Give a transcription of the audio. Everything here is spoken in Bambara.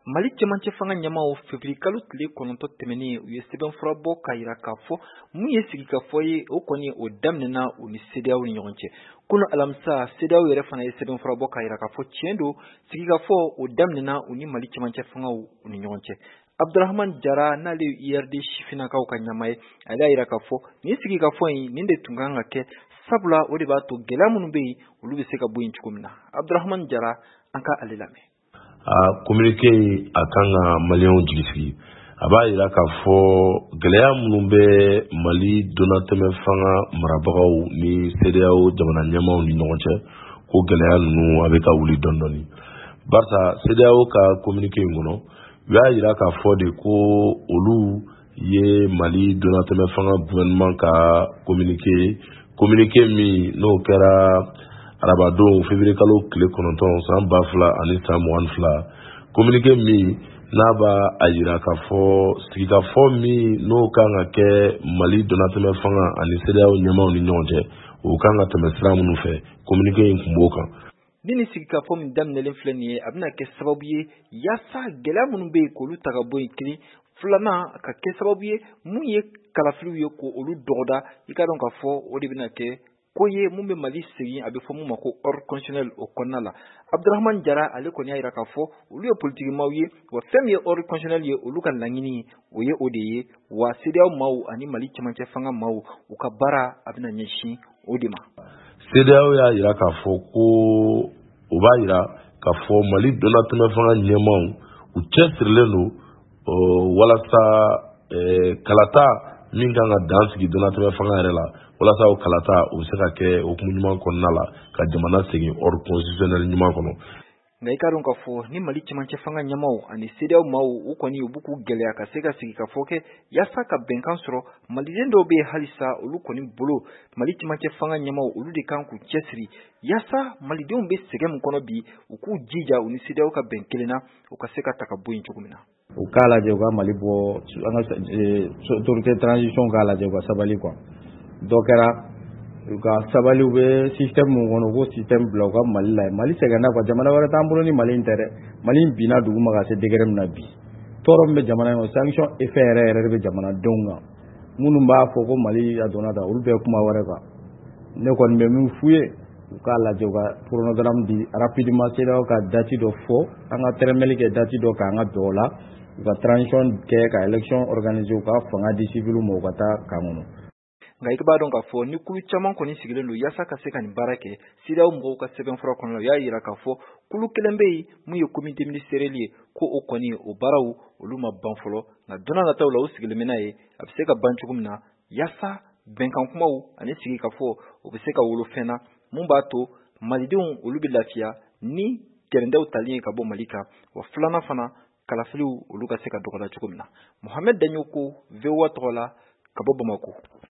Mali cɛmancɛ fanga ɲɛmaaw février kalo tile 9 tɛmɛnen u ye sɛbɛnfura bɔ k'a yira k'a fɔ mun ye sigikafɔ ye o kɔni o daminɛna u ni CEDEAO ni ɲɔgɔn cɛ. Kunun alamisa CEDEAO yɛrɛ fana ye sɛbɛnfura bɔ k'a yira k'a fɔ tiɲɛ don sigikafɔ o daminɛna u ni Mali cɛmancɛ fangaw u ni ɲɔgɔn cɛ. Abdurahmane Jara n'ale IRD sifinnakaw ka ɲɛmaa ye ale y'a yira k'a fɔ nin sigikafɔ in nin de tun kan ka kɛ sabula o de b'a to gɛlɛya minnu bɛ yen olu bɛ se ka bɔ yen cogo min na. Abdurahmane Jara an ka ale lamɛn. communiqué a kan ka maliyɛnw jigi sigi a b'a yira k'a fɔ gɛlɛya minnu bɛ Mali donnatɛmɛ fanga marabagaw ni CEDEAO jamana ɲɛmaaw ni ɲɔgɔn cɛ ko gɛlɛya ninnu a bɛ ka wuli dɔɔni dɔɔni barisa CEDEAO ka communiqué in kɔnɔ u y'a yira k'a fɔ de ko olu ye Mali donnatɛmɛ fanga gouvernement ka communiqué min n'o kɛra arabadon février kalo tile 9 san 2022 communiqué min n'a b'a a yira k'a fɔ sigikafɔ min n'o kan ka kɛ Mali donnatɛmɛ fanga ani CEDEAO ɲɛmaaw ni ɲɔgɔn cɛ o kan ka tɛmɛ sira minnu fɛ communiqué in tun b'o kan. Ni sigikafɔ min daminɛlen filɛ nin ye a bɛna kɛ sababu ye yaasa gɛlɛya minnu bɛ yen k'olu ta ka bɔ yen kelen filanan ka kɛ sababu ye mun ye kalafiliw ye k'olu dɔgɔda i ka dɔn k'a fɔ o de bɛna kɛ ko ye mun bɛ Mali segin a bɛ fɔ mun ma ko ordre constitutionnel o kɔnɔna la. Abdurahmane Jara ale kɔni y'a yira k'a fɔ olu ye politikimaw ye wa fɛn min ye ordre constitutionnel ye olu ka laɲini o ye o de ye wa CEDEAO maaw ani Mali cɛmancɛ fanga maaw u ka baara a bɛna ɲɛsin o de ma. CEDEAO y'a yira k'a fɔ ko o b'a yira k'a fɔ Mali donnatɛmɛ fanga ɲɛmaaw u cɛsirilen don walasa kalata min kan ka dan sigi donnatɛmɛ fanga yɛrɛ la walasa o kalata o bɛ se ka kɛ hukumu ɲuman kɔnɔna la ka jamana segin ordre constitutionnel ɲuman kɔnɔ. Nka i ka dɔn k'a fɔ ni Mali cɛmancɛ fanga ɲɛmaaw ani CEDEAO maaw u kɔni u b'u k'u gɛlɛya ka se ka sigikafɔ kɛ yaasa ka bɛnkan sɔrɔ maliden dɔw bɛ yen halisa olu kɔni bolo Mali cɛmancɛ fanga ɲɛmaaw olu de kan k'u cɛsiri yaasa malidenw bɛ sɛgɛn min kɔnɔ bi u k'u jija u ni CEDEAO ka bɛn kelen na u ka se ka ta ka bɔ yen cogo min na. U k'a lajɛ u ka Mali bɔ an ka autorité transition k'a lajɛ u ka sabali quoi dɔ kɛra u ka sabali u bɛ système mun kɔnɔ u k'o système bila u ka Mali la Mali sɛgɛnna quoi jamana wɛrɛ t'an bolo ni Mali in tɛ dɛ Mali in binna dugu ma ka se degré min na bi tɔɔrɔ min bɛ jamana in kɔnɔ sanction effet yɛrɛ de bɛ jamanadenw kan minnu b'a fɔ ko Mali a donna tan olu bɛɛ kuma wɛrɛ kan ne kɔni bɛ min f'u ye u k'a lajɛ u ka chronogramme di rapidement CEDEAO ka date dɔ fɔ an ka tɛrɛmɛli kɛ date dɔ k'an ka bɛn o la u ka transition kɛ ka élection organiser u ka fanga di civil ma u ka taa kan kɔnɔ. Nka i b'a dɔn k'a fɔ ni kulu caman kɔni sigilen don yaasa ka se ka nin baara kɛ CEDEAO mɔgɔw ka sɛbɛnfura kɔnɔ u y'a yira k'a fɔ kulu kelen bɛ yen mun ye comité ministériel ye ko o kɔni o baaraw olu ma ban fɔlɔ nka don n'a nataw la u sigilen bɛ n'a ye a bɛ se ka ban cogo min na yaasa bɛnkan kumaw ani sigikafɔ o bɛ se ka wolo fɛn na mun b'a to malidenw olu bɛ lafiya ni gɛrɛndɛw tali ye ka bɔ Mali kan wa filanan fana kalafiliw olu ka se ka dɔgɔda cogo min na. Mohamed Daɲoko VOA tɔgɔ la ka bɔ Bamako.